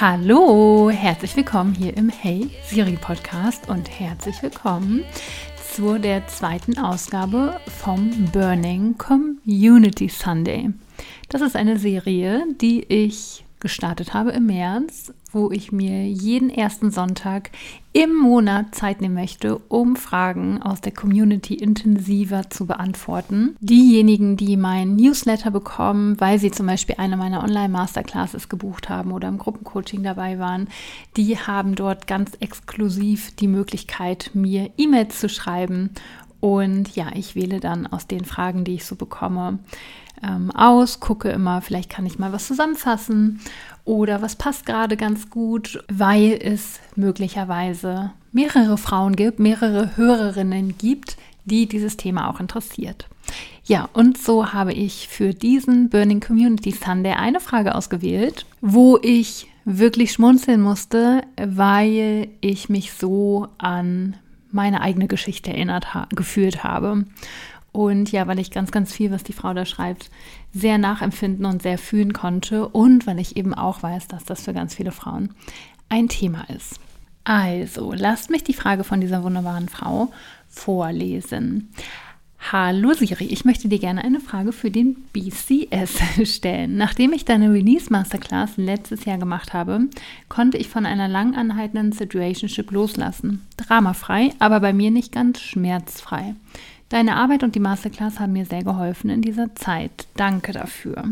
Hallo, herzlich willkommen hier im Hey Siri Podcast und herzlich willkommen zu der zweiten Ausgabe vom Burning Community Sunday. Das ist eine Serie, die ich gestartet habe im März, wo ich mir jeden ersten Sonntag im Monat Zeit nehmen möchte, um Fragen aus der Community intensiver zu beantworten. Diejenigen, die meinen Newsletter bekommen, weil sie zum Beispiel eine meiner Online-Masterclasses gebucht haben oder im Gruppencoaching dabei waren, die haben dort ganz exklusiv die Möglichkeit, mir E-Mails zu schreiben. Und ja, ich wähle dann aus den Fragen, die ich so bekomme, aus, gucke immer, vielleicht kann ich mal was zusammenfassen oder was passt gerade ganz gut, weil es möglicherweise mehrere Frauen gibt, mehrere Hörerinnen gibt, die dieses Thema auch interessiert. Ja, und so habe ich für diesen Burning Community Sunday eine Frage ausgewählt, wo ich wirklich schmunzeln musste, weil ich mich so an meine eigene Geschichte gefühlt habe. Und ja, weil ich ganz, ganz viel, was die Frau da schreibt, sehr nachempfinden und sehr fühlen konnte und weil ich eben auch weiß, dass das für ganz viele Frauen ein Thema ist. Also, lasst mich die Frage von dieser wunderbaren Frau vorlesen. Hallo Siri, ich möchte dir gerne eine Frage für den BCS stellen. Nachdem ich deine Release Masterclass letztes Jahr gemacht habe, konnte ich von einer lang anhaltenden Situationship loslassen. Dramafrei, aber bei mir nicht ganz schmerzfrei. Deine Arbeit und die Masterclass haben mir sehr geholfen in dieser Zeit. Danke dafür.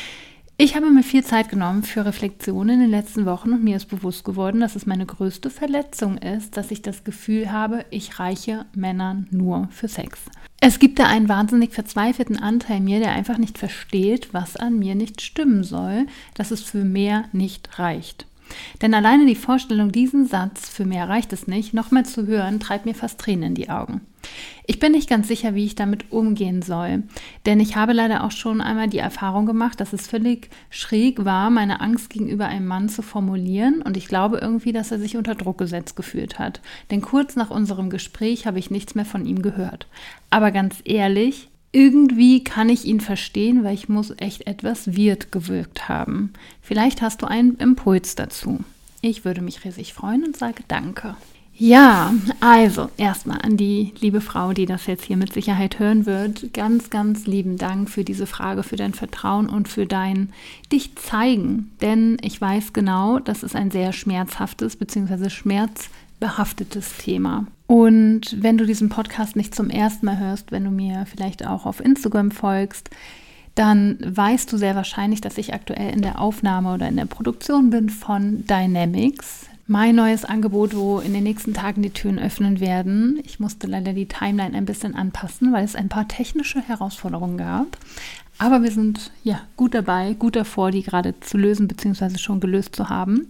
Ich habe mir viel Zeit genommen für Reflexionen in den letzten Wochen und mir ist bewusst geworden, dass es meine größte Verletzung ist, dass ich das Gefühl habe, ich reiche Männern nur für Sex. Es gibt da einen wahnsinnig verzweifelten Anteil in mir, der einfach nicht versteht, was an mir nicht stimmen soll, dass es für mehr nicht reicht. Denn alleine die Vorstellung, diesen Satz, für mehr reicht es nicht, nochmal zu hören, treibt mir fast Tränen in die Augen. Ich bin nicht ganz sicher, wie ich damit umgehen soll, denn ich habe leider auch schon einmal die Erfahrung gemacht, dass es völlig schräg war, meine Angst gegenüber einem Mann zu formulieren und ich glaube irgendwie, dass er sich unter Druck gesetzt gefühlt hat. Denn kurz nach unserem Gespräch habe ich nichts mehr von ihm gehört. Aber ganz ehrlich, irgendwie kann ich ihn verstehen, weil ich muss echt etwas weird gewirkt haben. Vielleicht hast du einen Impuls dazu. Ich würde mich riesig freuen und sage Danke. Ja, also erstmal an die liebe Frau, die das jetzt hier mit Sicherheit hören wird. Ganz, ganz lieben Dank für diese Frage, für dein Vertrauen und für dein dich zeigen. Denn ich weiß genau, das ist ein sehr schmerzhaftes bzw. schmerzbehaftetes Thema. Und wenn du diesen Podcast nicht zum ersten Mal hörst, wenn du mir vielleicht auch auf Instagram folgst, dann weißt du sehr wahrscheinlich, dass ich aktuell in der Aufnahme oder in der Produktion bin von Dynamics. Mein neues Angebot, wo in den nächsten Tagen die Türen öffnen werden. Ich musste leider die Timeline ein bisschen anpassen, weil es ein paar technische Herausforderungen gab. Aber wir sind ja gut dabei, gut davor, die gerade zu lösen bzw. schon gelöst zu haben.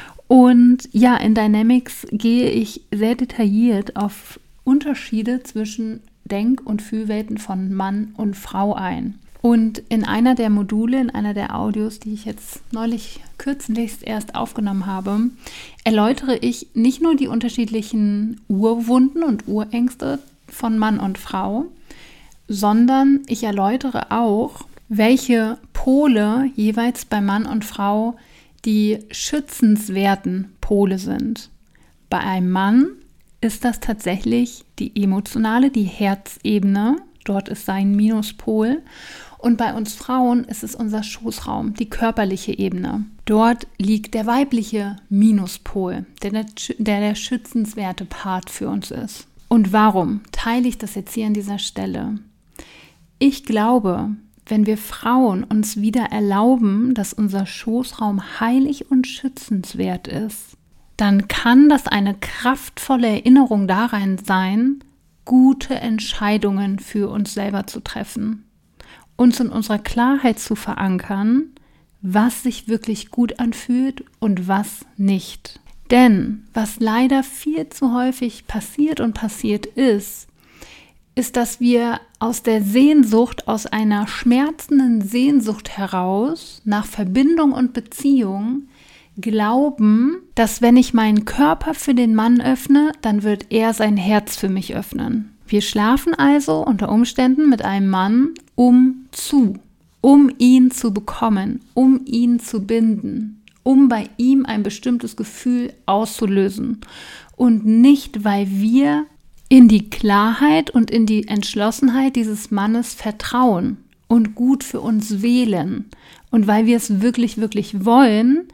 Und ja, in Dynamics gehe ich sehr detailliert auf Unterschiede zwischen Denk- und Fühlwelten von Mann und Frau ein. Und in einer der Module, in einer der Audios, die ich jetzt kürzlichst erst aufgenommen habe, erläutere ich nicht nur die unterschiedlichen Urwunden und Urängste von Mann und Frau, sondern ich erläutere auch, welche Pole jeweils bei Mann und Frau die schützenswerten Pole sind. Bei einem Mann ist das tatsächlich die emotionale, die Herzebene, dort ist sein Minuspol. Und bei uns Frauen ist es unser Schoßraum, die körperliche Ebene. Dort liegt der weibliche Minuspol, der schützenswerte Part für uns ist. Und warum teile ich das jetzt hier an dieser Stelle? Ich glaube, wenn wir Frauen uns wieder erlauben, dass unser Schoßraum heilig und schützenswert ist, dann kann das eine kraftvolle Erinnerung daran sein, gute Entscheidungen für uns selber zu treffen. Uns in unserer Klarheit zu verankern, was sich wirklich gut anfühlt und was nicht. Denn was leider viel zu häufig passiert ist, dass wir aus der Sehnsucht, aus einer schmerzenden Sehnsucht heraus nach Verbindung und Beziehung glauben, dass wenn ich meinen Körper für den Mann öffne, dann wird er sein Herz für mich öffnen. Wir schlafen also unter Umständen mit einem Mann um ihn zu bekommen, um ihn zu binden, um bei ihm ein bestimmtes Gefühl auszulösen und nicht, weil wir in die Klarheit und in die Entschlossenheit dieses Mannes vertrauen und gut für uns wählen und weil wir es wirklich, wirklich wollen,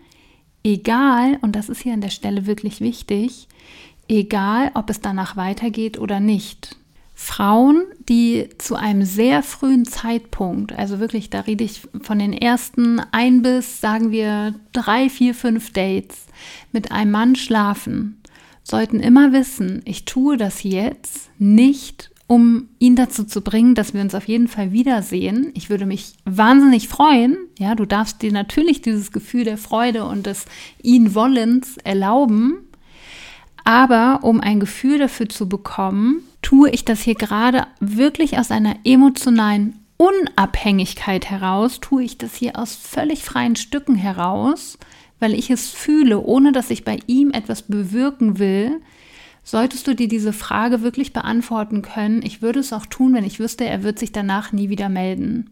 egal, und das ist hier an der Stelle wirklich wichtig, egal, ob es danach weitergeht oder nicht. Frauen, die zu einem sehr frühen Zeitpunkt, also wirklich, da rede ich von den ersten 1 bis, sagen wir, 3, 4, 5 Dates, mit einem Mann schlafen, sollten immer wissen, ich tue das jetzt nicht, um ihn dazu zu bringen, dass wir uns auf jeden Fall wiedersehen. Ich würde mich wahnsinnig freuen. Ja, du darfst dir natürlich dieses Gefühl der Freude und des Ihn-Wollens erlauben. Aber um ein Gefühl dafür zu bekommen, tue ich das hier gerade wirklich aus einer emotionalen Unabhängigkeit heraus, tue ich das hier aus völlig freien Stücken heraus, weil ich es fühle, ohne dass ich bei ihm etwas bewirken will. Solltest du dir diese Frage wirklich beantworten können, ich würde es auch tun, wenn ich wüsste, er wird sich danach nie wieder melden.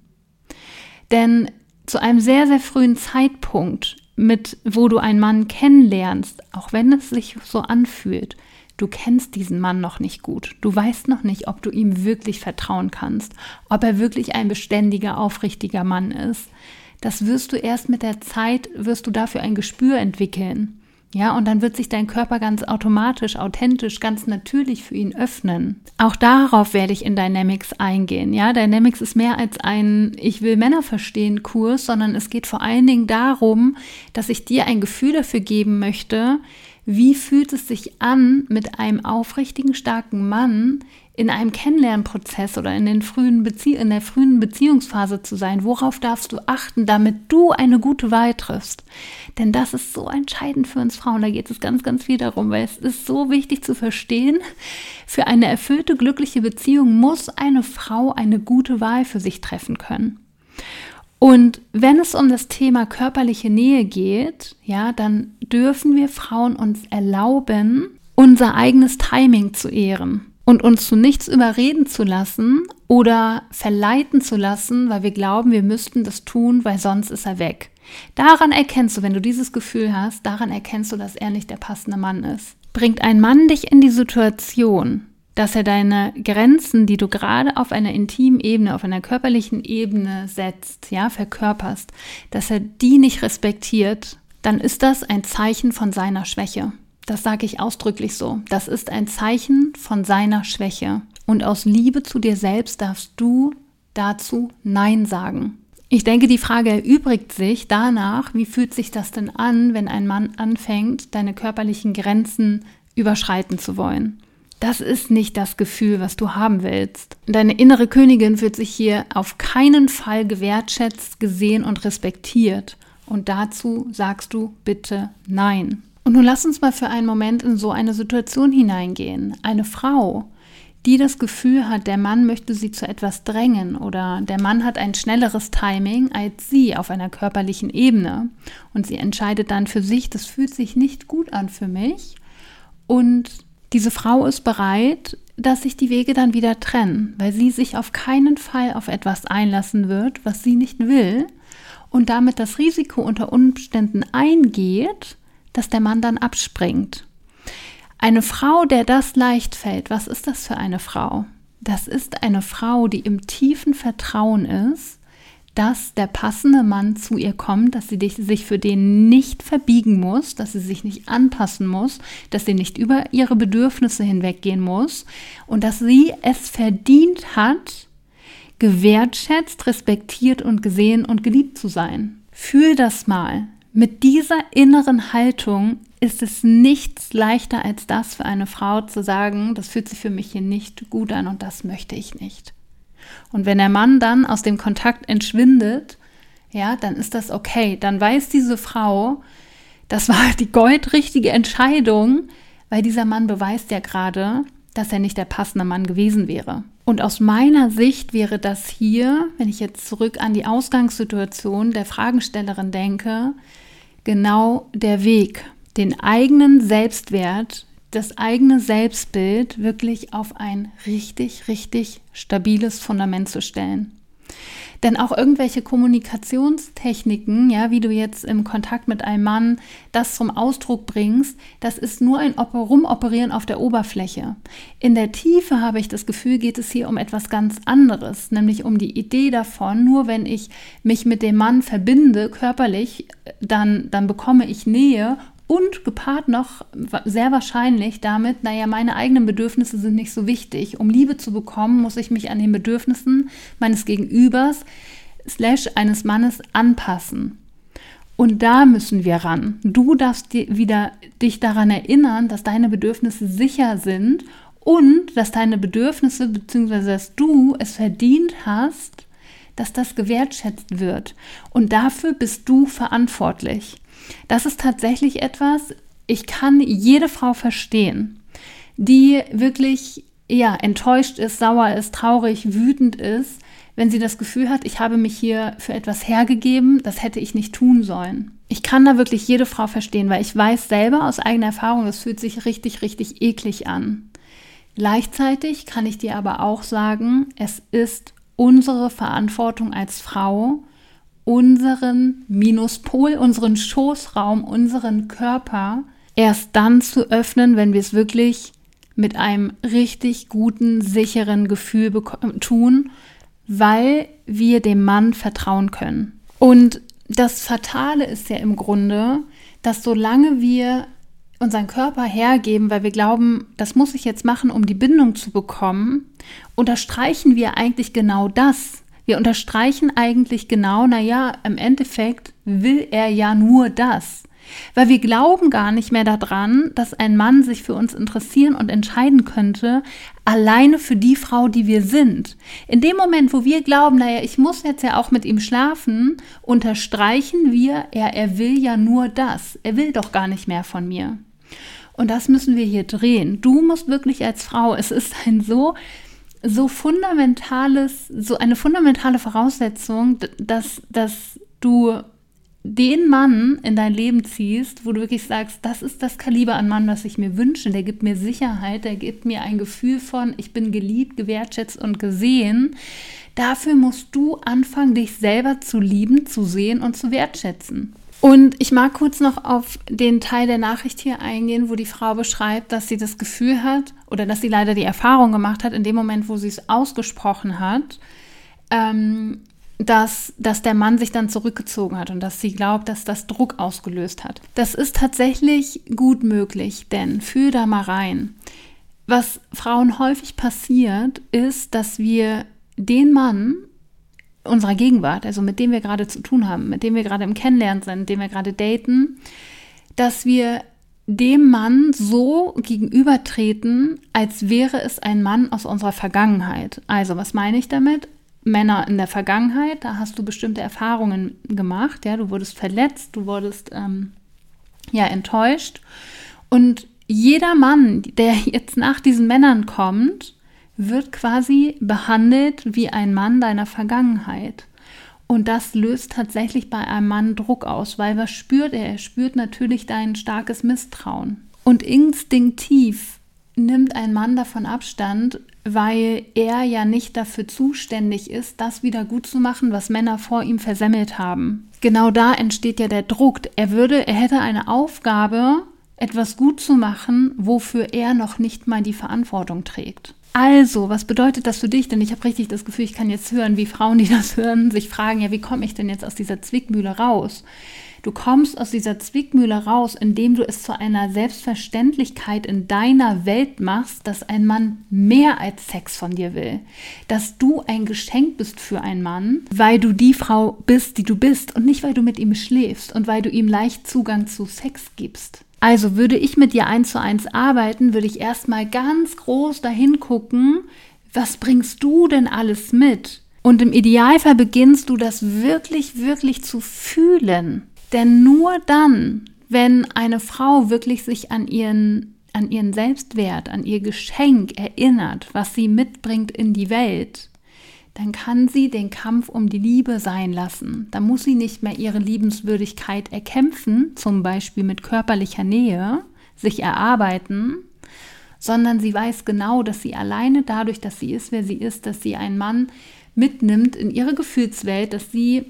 Denn zu einem sehr, sehr frühen Zeitpunkt, wo du einen Mann kennenlernst, auch wenn es sich so anfühlt, du kennst diesen Mann noch nicht gut. Du weißt noch nicht, ob du ihm wirklich vertrauen kannst, ob er wirklich ein beständiger, aufrichtiger Mann ist. Das wirst du erst mit der Zeit, wirst du dafür ein Gespür entwickeln. Ja, und dann wird sich dein Körper ganz automatisch, authentisch, ganz natürlich für ihn öffnen. Auch darauf werde ich in Dynamics eingehen. Ja, Dynamics ist mehr als ein Ich will Männer verstehen Kurs, sondern es geht vor allen Dingen darum, dass ich dir ein Gefühl dafür geben möchte, wie fühlt es sich an, mit einem aufrichtigen, starken Mann in einem Kennenlernprozess oder in der frühen Beziehungsphase zu sein? Worauf darfst du achten, damit du eine gute Wahl triffst? Denn das ist so entscheidend für uns Frauen. Da geht es ganz, ganz viel darum, weil es ist so wichtig zu verstehen, für eine erfüllte, glückliche Beziehung muss eine Frau eine gute Wahl für sich treffen können. Und wenn es um das Thema körperliche Nähe geht, ja, dann dürfen wir Frauen uns erlauben, unser eigenes Timing zu ehren und uns zu nichts überreden zu lassen oder verleiten zu lassen, weil wir glauben, wir müssten das tun, weil sonst ist er weg. Daran erkennst du, wenn du dieses Gefühl hast, daran erkennst du, dass er nicht der passende Mann ist. Bringt ein Mann dich in die Situation, dass er deine Grenzen, die du gerade auf einer intimen Ebene, auf einer körperlichen Ebene setzt, ja, verkörperst, dass er die nicht respektiert, dann ist das ein Zeichen von seiner Schwäche. Das sage ich ausdrücklich so. Das ist ein Zeichen von seiner Schwäche. Und aus Liebe zu dir selbst darfst du dazu Nein sagen. Ich denke, die Frage erübrigt sich danach, wie fühlt sich das denn an, wenn ein Mann anfängt, deine körperlichen Grenzen überschreiten zu wollen? Das ist nicht das Gefühl, was du haben willst. Deine innere Königin fühlt sich hier auf keinen Fall gewertschätzt, gesehen und respektiert. Und dazu sagst du bitte Nein. Und nun lass uns mal für einen Moment in so eine Situation hineingehen. Eine Frau, die das Gefühl hat, der Mann möchte sie zu etwas drängen oder der Mann hat ein schnelleres Timing als sie auf einer körperlichen Ebene. Und sie entscheidet dann für sich, das fühlt sich nicht gut an für mich. Und diese Frau ist bereit, dass sich die Wege dann wieder trennen, weil sie sich auf keinen Fall auf etwas einlassen wird, was sie nicht will und damit das Risiko unter Umständen eingeht, dass der Mann dann abspringt. Eine Frau, der das leicht fällt, was ist das für eine Frau? Das ist eine Frau, die im tiefen Vertrauen ist, dass der passende Mann zu ihr kommt, dass sie sich für den nicht verbiegen muss, dass sie sich nicht anpassen muss, dass sie nicht über ihre Bedürfnisse hinweggehen muss und dass sie es verdient hat, gewertschätzt, respektiert und gesehen und geliebt zu sein. Fühl das mal. Mit dieser inneren Haltung ist es nichts leichter als das für eine Frau zu sagen, das fühlt sich für mich hier nicht gut an und das möchte ich nicht. Und wenn der Mann dann aus dem Kontakt entschwindet, ja, dann ist das okay. Dann weiß diese Frau, das war die goldrichtige Entscheidung, weil dieser Mann beweist ja gerade, dass er nicht der passende Mann gewesen wäre. Und aus meiner Sicht wäre das hier, wenn ich jetzt zurück an die Ausgangssituation der Fragestellerin denke, genau der Weg, den eigenen Selbstwert, das eigene Selbstbild wirklich auf ein richtig, richtig stabiles Fundament zu stellen. Denn auch irgendwelche Kommunikationstechniken, ja, wie du jetzt im Kontakt mit einem Mann das zum Ausdruck bringst, das ist nur ein Rumoperieren auf der Oberfläche. In der Tiefe habe ich das Gefühl, geht es hier um etwas ganz anderes, nämlich um die Idee davon, nur wenn ich mich mit dem Mann verbinde, körperlich, dann bekomme ich Nähe. Und gepaart noch sehr wahrscheinlich damit, meine eigenen Bedürfnisse sind nicht so wichtig. Um Liebe zu bekommen, muss ich mich an den Bedürfnissen meines Gegenübers / eines Mannes anpassen. Und da müssen wir ran. Du darfst dich daran erinnern, dass deine Bedürfnisse sicher sind und dass deine Bedürfnisse bzw. dass du es verdient hast, dass das gewertschätzt wird. Und dafür bist du verantwortlich. Das ist tatsächlich etwas, ich kann jede Frau verstehen, die wirklich enttäuscht ist, sauer ist, traurig, wütend ist, wenn sie das Gefühl hat, ich habe mich hier für etwas hergegeben, das hätte ich nicht tun sollen. Ich kann da wirklich jede Frau verstehen, weil ich weiß selber aus eigener Erfahrung, das fühlt sich richtig, richtig eklig an. Gleichzeitig kann ich dir aber auch sagen, es ist unsere Verantwortung als Frau, unseren Minuspol, unseren Schoßraum, unseren Körper erst dann zu öffnen, wenn wir es wirklich mit einem richtig guten, sicheren Gefühl tun, weil wir dem Mann vertrauen können. Und das Fatale ist ja im Grunde, dass solange wir unseren Körper hergeben, weil wir glauben, das muss ich jetzt machen, um die Bindung zu bekommen, unterstreichen wir eigentlich genau das. Wir unterstreichen eigentlich genau, im Endeffekt will er ja nur das. Weil wir glauben gar nicht mehr daran, dass ein Mann sich für uns interessieren und entscheiden könnte, alleine für die Frau, die wir sind. In dem Moment, wo wir glauben, ich muss jetzt ja auch mit ihm schlafen, unterstreichen wir, er will ja nur das. Er will doch gar nicht mehr von mir. Und das müssen wir hier drehen. Du musst wirklich als Frau, es ist ein so eine fundamentale Voraussetzung, dass du den Mann in dein Leben ziehst, wo du wirklich sagst, das ist das Kaliber an Mann, was ich mir wünsche. Der gibt mir Sicherheit, der gibt mir ein Gefühl von, ich bin geliebt, gewertschätzt und gesehen. Dafür musst du anfangen, dich selber zu lieben, zu sehen und zu wertschätzen. Und ich mag kurz noch auf den Teil der Nachricht hier eingehen, wo die Frau beschreibt, dass sie das Gefühl hat oder dass sie leider die Erfahrung gemacht hat, in dem Moment, wo sie es ausgesprochen hat, dass der Mann sich dann zurückgezogen hat und dass sie glaubt, dass das Druck ausgelöst hat. Das ist tatsächlich gut möglich, denn fühl da mal rein. Was Frauen häufig passiert, ist, dass wir den Mann unserer Gegenwart, also mit dem wir gerade zu tun haben, mit dem wir gerade im Kennenlernen sind, mit dem wir gerade daten, dass wir dem Mann so gegenübertreten, als wäre es ein Mann aus unserer Vergangenheit. Also, was meine ich damit? Männer in der Vergangenheit, da hast du bestimmte Erfahrungen gemacht, ja, du wurdest verletzt, du wurdest enttäuscht und jeder Mann, der jetzt nach diesen Männern kommt, wird quasi behandelt wie ein Mann deiner Vergangenheit. Und das löst tatsächlich bei einem Mann Druck aus, weil was spürt er? Er spürt natürlich dein starkes Misstrauen. Und instinktiv nimmt ein Mann davon Abstand, weil er ja nicht dafür zuständig ist, das wieder gut zu machen, was Männer vor ihm versemmelt haben. Genau da entsteht ja der Druck. Er hätte eine Aufgabe, etwas gut zu machen, wofür er noch nicht mal die Verantwortung trägt. Also, was bedeutet das für dich? Denn ich habe richtig das Gefühl, ich kann jetzt hören, wie Frauen, die das hören, sich fragen, wie komme ich denn jetzt aus dieser Zwickmühle raus? Du kommst aus dieser Zwickmühle raus, indem du es zu einer Selbstverständlichkeit in deiner Welt machst, dass ein Mann mehr als Sex von dir will. Dass du ein Geschenk bist für einen Mann, weil du die Frau bist, die du bist und nicht, weil du mit ihm schläfst und weil du ihm leicht Zugang zu Sex gibst. Also würde ich mit dir 1:1 arbeiten, würde ich erstmal ganz groß dahin gucken, was bringst du denn alles mit? Und im Idealfall beginnst du das wirklich, wirklich zu fühlen. Denn nur dann, wenn eine Frau wirklich sich an ihren Selbstwert, an ihr Geschenk erinnert, was sie mitbringt in die Welt, dann kann sie den Kampf um die Liebe sein lassen. Da muss sie nicht mehr ihre Liebenswürdigkeit erkämpfen, zum Beispiel mit körperlicher Nähe, sich erarbeiten, sondern sie weiß genau, dass sie alleine dadurch, dass sie ist, wer sie ist, dass sie einen Mann mitnimmt in ihre Gefühlswelt, dass sie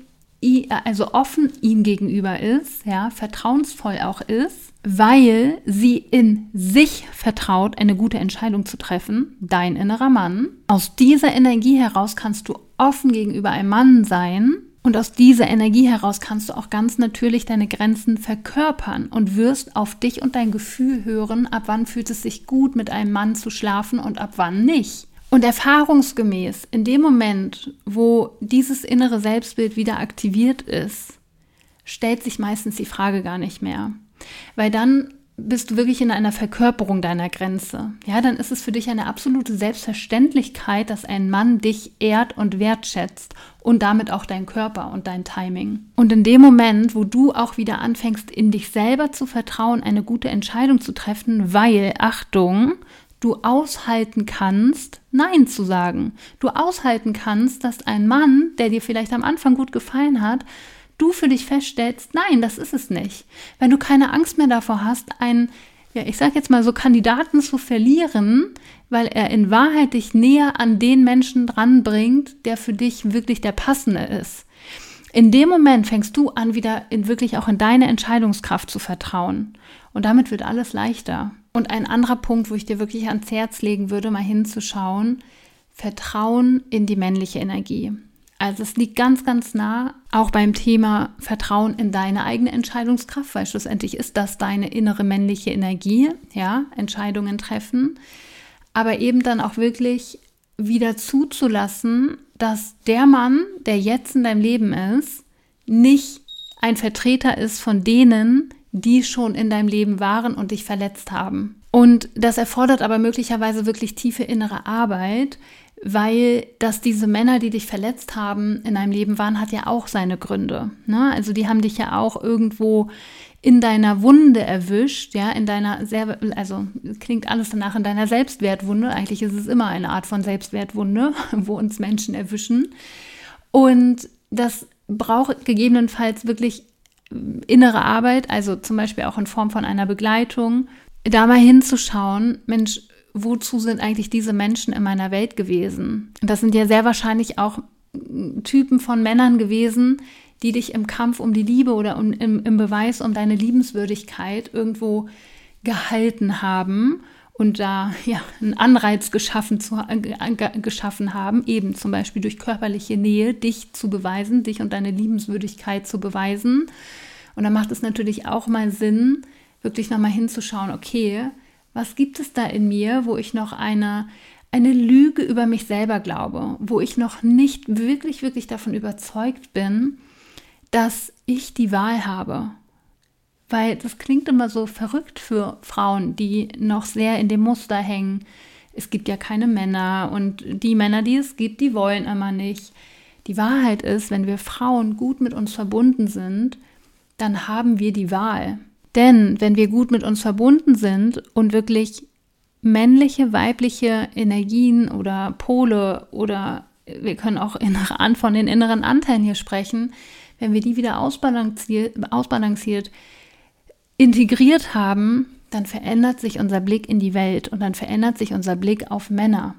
also offen ihm gegenüber ist, ja, vertrauensvoll auch ist, weil sie in sich vertraut, eine gute Entscheidung zu treffen, dein innerer Mann. Aus dieser Energie heraus kannst du offen gegenüber einem Mann sein und aus dieser Energie heraus kannst du auch ganz natürlich deine Grenzen verkörpern und wirst auf dich und dein Gefühl hören, ab wann fühlt es sich gut, mit einem Mann zu schlafen und ab wann nicht. Und erfahrungsgemäß, in dem Moment, wo dieses innere Selbstbild wieder aktiviert ist, stellt sich meistens die Frage gar nicht mehr. Weil dann bist du wirklich in einer Verkörperung deiner Grenze. Ja, dann ist es für dich eine absolute Selbstverständlichkeit, dass ein Mann dich ehrt und wertschätzt und damit auch dein Körper und dein Timing. Und in dem Moment, wo du auch wieder anfängst, in dich selber zu vertrauen, eine gute Entscheidung zu treffen, weil, Achtung, du aushalten kannst, Nein zu sagen. Du aushalten kannst, dass ein Mann, der dir vielleicht am Anfang gut gefallen hat, du für dich feststellst, nein, das ist es nicht. Wenn du keine Angst mehr davor hast, ich sage jetzt mal so, Kandidaten zu verlieren, weil er in Wahrheit dich näher an den Menschen dranbringt, der für dich wirklich der Passende ist. In dem Moment fängst du an, wieder wirklich auch in deine Entscheidungskraft zu vertrauen. Und damit wird alles leichter. Und ein anderer Punkt, wo ich dir wirklich ans Herz legen würde, mal hinzuschauen, Vertrauen in die männliche Energie. Also es liegt ganz, ganz nah, auch beim Thema Vertrauen in deine eigene Entscheidungskraft, weil schlussendlich ist das deine innere männliche Energie, ja, Entscheidungen treffen, aber eben dann auch wirklich wieder zuzulassen, dass der Mann, der jetzt in deinem Leben ist, nicht ein Vertreter ist von denen, die schon in deinem Leben waren und dich verletzt haben. Und das erfordert aber möglicherweise wirklich tiefe innere Arbeit, weil dass diese Männer, die dich verletzt haben, in deinem Leben waren, hat ja auch seine Gründe. Ne? Also die haben dich ja auch irgendwo in deiner Wunde erwischt, ja, also klingt alles danach in deiner Selbstwertwunde. Eigentlich ist es immer eine Art von Selbstwertwunde, wo uns Menschen erwischen. Und das braucht gegebenenfalls wirklich innere Arbeit, also zum Beispiel auch in Form von einer Begleitung, da mal hinzuschauen, Mensch, wozu sind eigentlich diese Menschen in meiner Welt gewesen? Das sind ja sehr wahrscheinlich auch Typen von Männern gewesen, die dich im Kampf um die Liebe oder im Beweis um deine Liebenswürdigkeit irgendwo gehalten haben und da ja einen Anreiz geschaffen haben, eben zum Beispiel durch körperliche Nähe, dich zu beweisen, dich und deine Liebenswürdigkeit zu beweisen. Und dann macht es natürlich auch mal Sinn, wirklich nochmal hinzuschauen, okay, was gibt es da in mir, wo ich noch eine Lüge über mich selber glaube, wo ich noch nicht wirklich, wirklich davon überzeugt bin, dass ich die Wahl habe. Weil das klingt immer so verrückt für Frauen, die noch sehr in dem Muster hängen. Es gibt ja keine Männer und die Männer, die es gibt, die wollen immer nicht. Die Wahrheit ist, wenn wir Frauen gut mit uns verbunden sind, dann haben wir die Wahl. Denn wenn wir gut mit uns verbunden sind und wirklich männliche, weibliche Energien oder Pole oder wir können auch von den inneren Anteilen hier sprechen, wenn wir die wieder ausbalanciert integriert haben, dann verändert sich unser Blick in die Welt und dann verändert sich unser Blick auf Männer.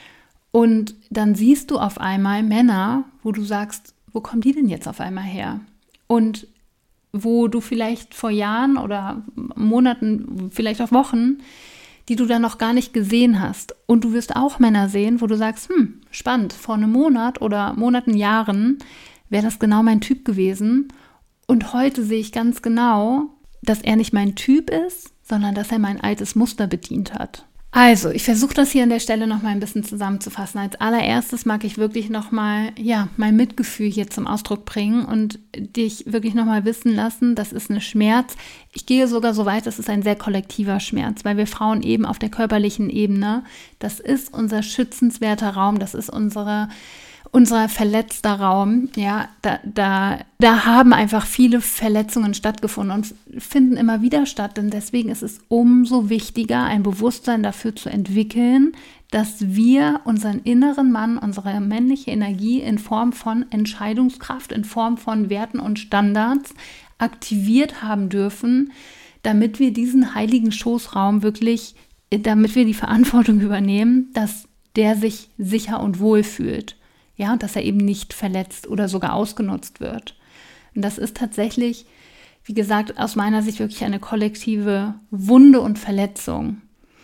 Und dann siehst du auf einmal Männer, wo du sagst, wo kommen die denn jetzt auf einmal her? Und wo du vielleicht vor Jahren oder Monaten, vielleicht auch Wochen, die du dann noch gar nicht gesehen hast. Und du wirst auch Männer sehen, wo du sagst, spannend, vor einem Monat oder Monaten, Jahren wäre das genau mein Typ gewesen. Und heute sehe ich ganz genau, dass er nicht mein Typ ist, sondern dass er mein altes Muster bedient hat. Also, ich versuche das hier an der Stelle nochmal ein bisschen zusammenzufassen. Als allererstes mag ich wirklich nochmal, mein Mitgefühl hier zum Ausdruck bringen und dich wirklich nochmal wissen lassen, das ist ein Schmerz. Ich gehe sogar so weit, das ist ein sehr kollektiver Schmerz, weil wir Frauen eben auf der körperlichen Ebene, das ist unser schützenswerter Raum, das ist unser verletzter Raum, ja, da haben einfach viele Verletzungen stattgefunden und finden immer wieder statt, denn deswegen ist es umso wichtiger, ein Bewusstsein dafür zu entwickeln, dass wir unseren inneren Mann, unsere männliche Energie in Form von Entscheidungskraft, in Form von Werten und Standards aktiviert haben dürfen, damit wir diesen heiligen Schoßraum wirklich, damit wir die Verantwortung übernehmen, dass der sich sicher und wohl fühlt. Ja, und dass er eben nicht verletzt oder sogar ausgenutzt wird. Und das ist tatsächlich, wie gesagt, aus meiner Sicht wirklich eine kollektive Wunde und Verletzung.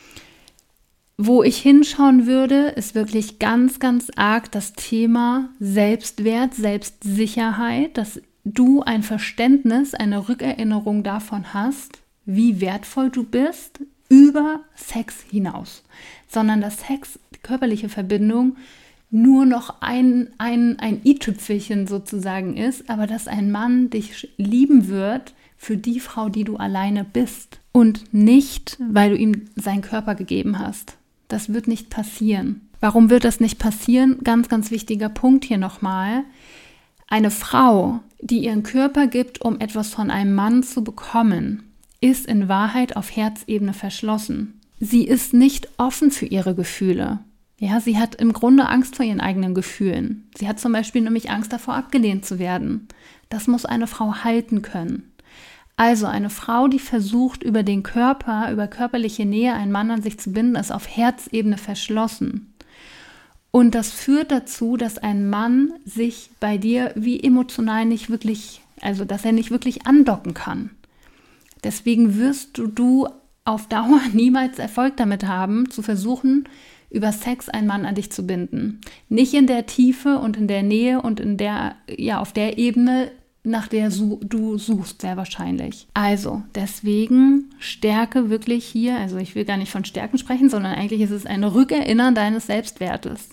Wo ich hinschauen würde, ist wirklich ganz, ganz arg das Thema Selbstwert, Selbstsicherheit, dass du ein Verständnis, eine Rückerinnerung davon hast, wie wertvoll du bist, über Sex hinaus. Sondern dass Sex, die körperliche Verbindung, nur noch ein i-Tüpfelchen sozusagen ist, aber dass ein Mann dich lieben wird für die Frau, die du alleine bist. Und nicht, weil du ihm seinen Körper gegeben hast. Das wird nicht passieren. Warum wird das nicht passieren? Ganz, ganz wichtiger Punkt hier nochmal. Eine Frau, die ihren Körper gibt, um etwas von einem Mann zu bekommen, ist in Wahrheit auf Herzebene verschlossen. Sie ist nicht offen für ihre Gefühle. Ja, sie hat im Grunde Angst vor ihren eigenen Gefühlen. Sie hat zum Beispiel nämlich Angst davor, abgelehnt zu werden. Das muss eine Frau halten können. Also eine Frau, die versucht, über den Körper, über körperliche Nähe einen Mann an sich zu binden, ist auf Herzebene verschlossen. Und das führt dazu, dass ein Mann sich bei dir wie emotional nicht wirklich, also dass er nicht wirklich andocken kann. Deswegen wirst du auf Dauer niemals Erfolg damit haben, zu versuchen, über Sex einen Mann an dich zu binden. Nicht in der Tiefe und in der Nähe und in der, ja, auf der Ebene, nach der du suchst, sehr wahrscheinlich. Also deswegen stärke wirklich hier, also ich will gar nicht von Stärken sprechen, sondern eigentlich ist es ein Rückerinnern deines Selbstwertes.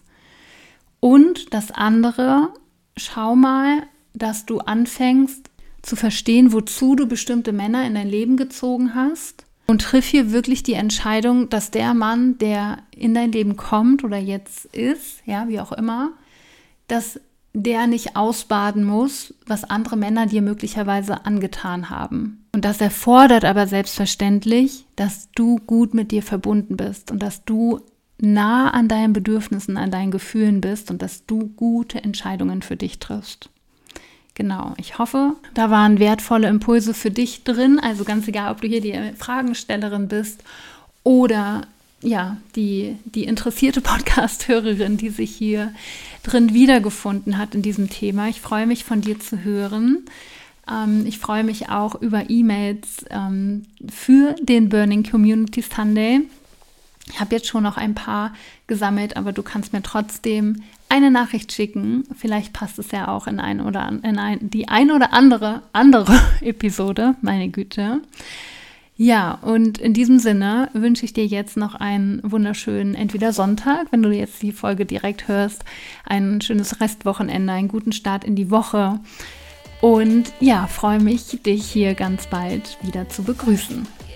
Und das andere, schau mal, dass du anfängst zu verstehen, wozu du bestimmte Männer in dein Leben gezogen hast und triff hier wirklich die Entscheidung, dass der Mann, der in dein Leben kommt oder jetzt ist, ja, wie auch immer, dass der nicht ausbaden muss, was andere Männer dir möglicherweise angetan haben. Und das erfordert aber selbstverständlich, dass du gut mit dir verbunden bist und dass du nah an deinen Bedürfnissen, an deinen Gefühlen bist und dass du gute Entscheidungen für dich triffst. Genau, ich hoffe, da waren wertvolle Impulse für dich drin, also ganz egal, ob du hier die Fragenstellerin bist oder ja, die interessierte Podcast-Hörerin, die sich hier drin wiedergefunden hat in diesem Thema. Ich freue mich, von dir zu hören. Ich freue mich auch über E-Mails für den Burning Community Sunday. Ich habe jetzt schon noch ein paar gesammelt, aber du kannst mir trotzdem eine Nachricht schicken. Vielleicht passt es ja auch in die ein oder andere Episode, meine Güte. Ja, und in diesem Sinne wünsche ich dir jetzt noch einen wunderschönen, entweder Sonntag, wenn du jetzt die Folge direkt hörst, ein schönes Restwochenende, einen guten Start in die Woche und ja, freue mich, dich hier ganz bald wieder zu begrüßen.